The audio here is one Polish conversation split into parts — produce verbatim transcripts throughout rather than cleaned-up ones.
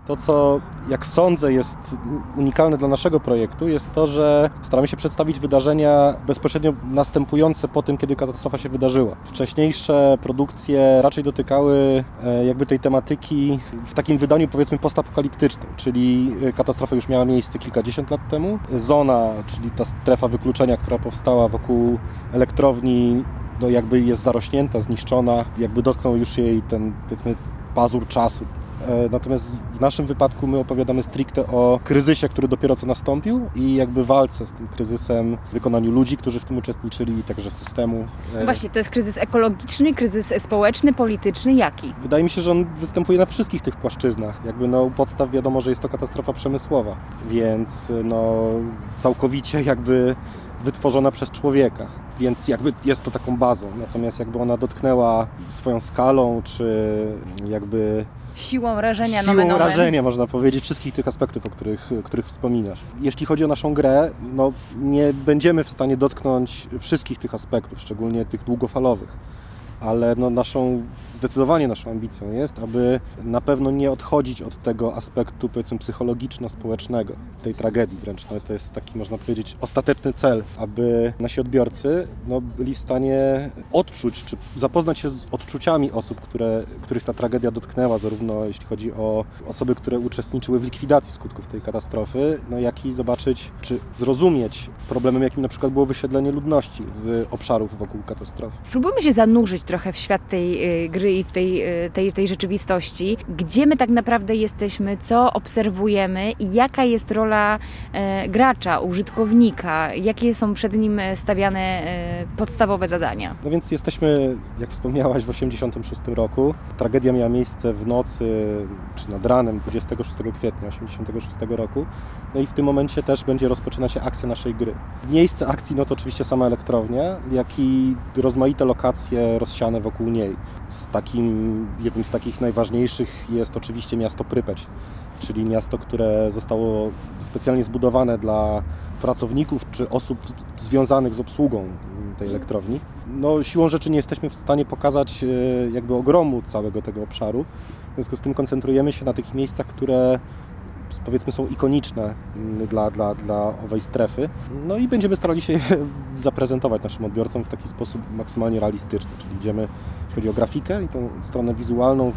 To, co jak sądzę jest unikalne dla naszego projektu, jest to, że staramy się przedstawić wydarzenia bezpośrednio następujące po tym, kiedy katastrofa się wydarzyła. Wcześniejsze produkcje raczej dotykały jakby tej tematyki w takim wydaniu powiedzmy postapokaliptycznym, czyli katastrofa już miała miejsce kilkadziesiąt lat temu. Zona, czyli ta strefa wykluczenia, która powstała wokół elektrowni, no jakby jest zarośnięta, zniszczona, jakby dotknął już jej ten powiedzmy pazur czasu. Natomiast w naszym wypadku my opowiadamy stricte o kryzysie, który dopiero co nastąpił i jakby walce z tym kryzysem w wykonaniu ludzi, którzy w tym uczestniczyli, także systemu. No właśnie, to jest kryzys ekologiczny, kryzys społeczny, polityczny, jaki? Wydaje mi się, że on występuje na wszystkich tych płaszczyznach. Jakby no u podstaw wiadomo, że jest to katastrofa przemysłowa, więc no całkowicie jakby wytworzona przez człowieka, więc jakby jest to taką bazą. Natomiast jakby ona dotknęła swoją skalą, czy jakby siłą rażenia, siłą nomen omen. rażenia, można powiedzieć, wszystkich tych aspektów, o których, których wspominasz. Jeśli chodzi o naszą grę, no nie będziemy w stanie dotknąć wszystkich tych aspektów, szczególnie tych długofalowych. Ale no naszą, zdecydowanie naszą ambicją jest, aby na pewno nie odchodzić od tego aspektu, powiedzmy, psychologiczno-społecznego, tej tragedii wręcz. No, to jest taki, można powiedzieć, ostateczny cel, aby nasi odbiorcy no, byli w stanie odczuć, czy zapoznać się z odczuciami osób, które, których ta tragedia dotknęła, zarówno jeśli chodzi o osoby, które uczestniczyły w likwidacji skutków tej katastrofy, no, jak i zobaczyć, czy zrozumieć problemem, jakim na przykład było wysiedlenie ludności z obszarów wokół katastrofy. Spróbujmy się zanurzyć trochę w świat tej y, gry i w tej, y, tej, tej rzeczywistości. Gdzie my tak naprawdę jesteśmy, co obserwujemy i jaka jest rola y, gracza, użytkownika, jakie są przed nim stawiane y, podstawowe zadania? No więc jesteśmy, jak wspomniałaś, w osiemdziesiątym szóstym roku. Tragedia miała miejsce w nocy, czy nad ranem dwudziestego szóstego kwietnia osiemdziesiątego szóstego roku. No i w tym momencie też będzie rozpoczynać się akcja naszej gry. Miejsce akcji no to oczywiście sama elektrownia, jak i rozmaite lokacje rozsiane wokół niej. Z takim, jednym z takich najważniejszych jest oczywiście miasto Prypeć, czyli miasto, które zostało specjalnie zbudowane dla pracowników czy osób związanych z obsługą tej elektrowni. No, siłą rzeczy nie jesteśmy w stanie pokazać jakby ogromu całego tego obszaru. W związku z tym koncentrujemy się na tych miejscach, które powiedzmy są ikoniczne dla, dla, dla owej strefy. No i będziemy starali się je zaprezentować naszym odbiorcom w taki sposób maksymalnie realistyczny, czyli idziemy, jeśli chodzi o grafikę i tą stronę wizualną,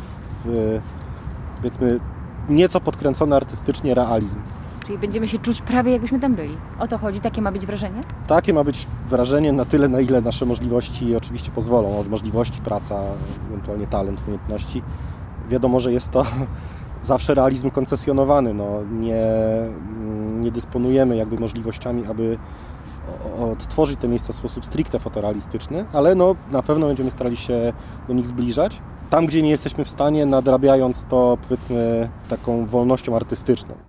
w powiedzmy nieco podkręcony artystycznie realizm. Czyli będziemy się czuć prawie jakbyśmy tam byli. O to chodzi? Takie ma być wrażenie? Takie ma być wrażenie na tyle, na ile nasze możliwości oczywiście pozwolą. Od możliwości, praca, ewentualnie talent, umiejętności. Wiadomo, że jest to zawsze realizm koncesjonowany. No, nie, nie dysponujemy jakby możliwościami, aby odtworzyć te miejsca w sposób stricte fotorealistyczny, ale no, na pewno będziemy starali się do nich zbliżać. Tam, gdzie nie jesteśmy w stanie, nadrabiając to powiedzmy taką wolnością artystyczną.